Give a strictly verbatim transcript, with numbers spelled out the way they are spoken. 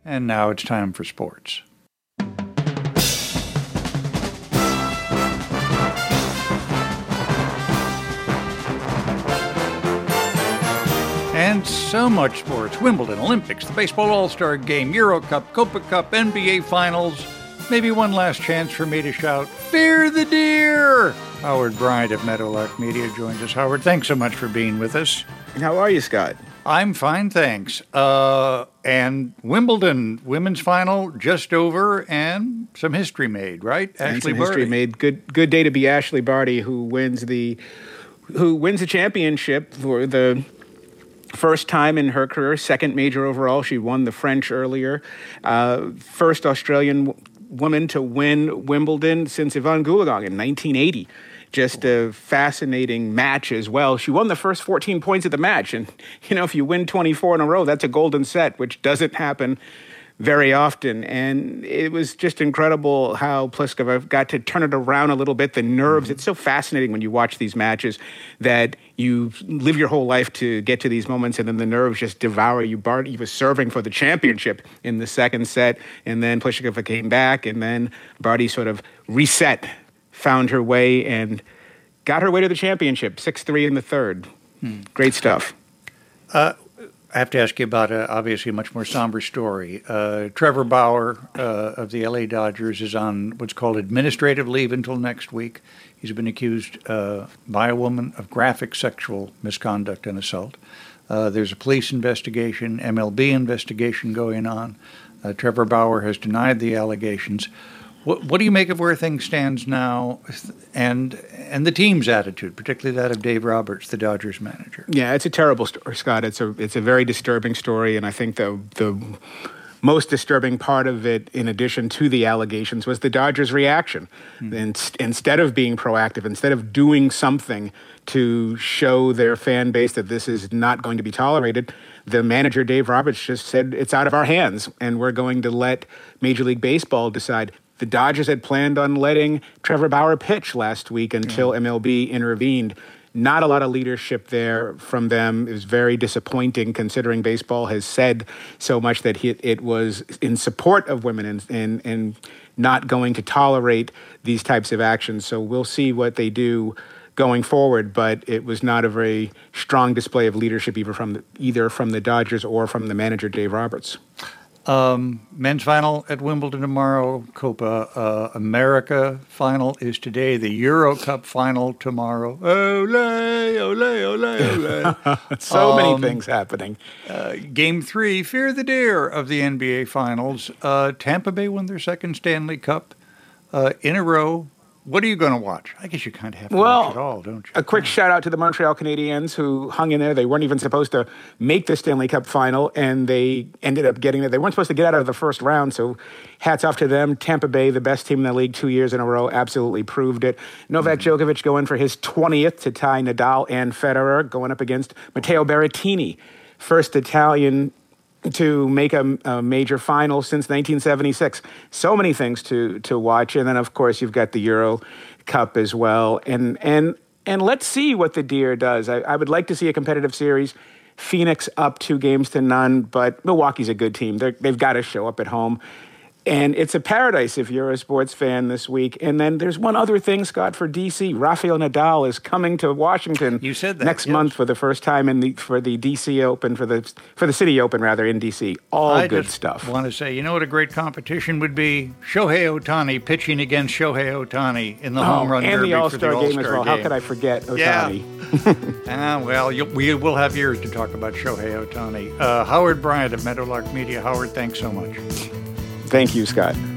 And now it's time for sports. And so much sports. Wimbledon, Olympics, the Baseball All-Star Game, Euro Cup, Copa Cup, N B A Finals. Maybe one last chance for me to shout, "Fear the deer!" Howard Bryant of Meadowlark Media joins us. Howard, thanks so much for being with us. How are you, Scott? I'm fine, thanks. Uh, and Wimbledon, women's final just over, and some history made, right? And Ashley some Barty. history made. Good, good day to be Ashley Barty, who wins the, who wins the championship for the first time in her career, second major overall. She won the French earlier. Uh, first Australian w- woman to win Wimbledon since Yvonne Goolagong in nineteen eighty. Just a fascinating match as well. She won the first fourteen points of the match. And, you know, if you win twenty-four in a row, that's a golden set, which doesn't happen very often. And it was just incredible how Pliskova got to turn it around a little bit. The nerves, it's so fascinating when you watch these matches that you live your whole life to get to these moments, and then the nerves just devour you. Barty was serving for the championship in the second set, and then Pliskova came back, and then Barty sort of reset, found her way, and got her way to the championship, six three in the third. Hmm. Great stuff. Uh, I have to ask you about, a, obviously, a much more somber story. Uh, Trevor Bauer uh, of the L A Dodgers is on what's called administrative leave until next week. He's been accused uh, by a woman of graphic sexual misconduct and assault. Uh, there's a police investigation, M L B investigation going on. Uh, Trevor Bauer has denied the allegations. What, what do you make of where things stands now, and and the team's attitude, particularly that of Dave Roberts, the Dodgers manager? Yeah, it's a terrible story, Scott. It's a it's a very disturbing story, and I think the the most disturbing part of it, in addition to the allegations, was the Dodgers' reaction. Mm-hmm. In, instead of being proactive, instead of doing something to show their fan base that this is not going to be tolerated, the manager, Dave Roberts, just said, it's out of our hands, and we're going to let Major League Baseball decide. The Dodgers had planned on letting Trevor Bauer pitch last week until yeah. M L B intervened. Not a lot of leadership there from them. It was very disappointing, considering baseball has said so much that he, it was in support of women and, and, and not going to tolerate these types of actions. So we'll see what they do going forward, but it was not a very strong display of leadership either from the, either from the Dodgers or from the manager, Dave Roberts. Um, men's final at Wimbledon tomorrow. Copa uh, America final is today. The Euro Cup final tomorrow. Ole, ole, ole, ole. so um, many things happening. Uh, game three, Fear the Deer of the N B A Finals. Uh, Tampa Bay won their second Stanley Cup uh, in a row. What are you going to watch? I guess you kind of have to well, watch it all, don't you? A quick shout out to the Montreal Canadiens who hung in there. They weren't even supposed to make the Stanley Cup final, and they ended up getting it. They weren't supposed to get out of the first round, so hats off to them. Tampa Bay, the best team in the league two years in a row, absolutely proved it. Novak mm-hmm. Djokovic going for his twentieth to tie Nadal and Federer, going up against Matteo Berrettini, first Italian to make a, a major final since nineteen seventy-six. So many things to to watch. And then, of course, you've got the Euro Cup as well. And and and let's see what the Deer does. I, I would like to see a competitive series. Phoenix up two games to none, but Milwaukee's a good team. They're, they've got to show up at home. And it's a paradise if you're a sports fan this week. And then there's one other thing, Scott, for D C. Rafael Nadal is coming to Washington you said that, next yes. month for the first time in the for the D C Open, for the for the City Open, rather, in D C. All I good just stuff. I want to say, you know what a great competition would be? Shohei Ohtani pitching against Shohei Ohtani in the oh, home run and derby the All-Star for the All-Star game as well. game. How could I forget Ohtani? Yeah. ah, well, you'll, we will have years to talk about Shohei Ohtani. Uh, Howard Bryant of Meadowlark Media. Howard, thanks so much. Thank you, Scott.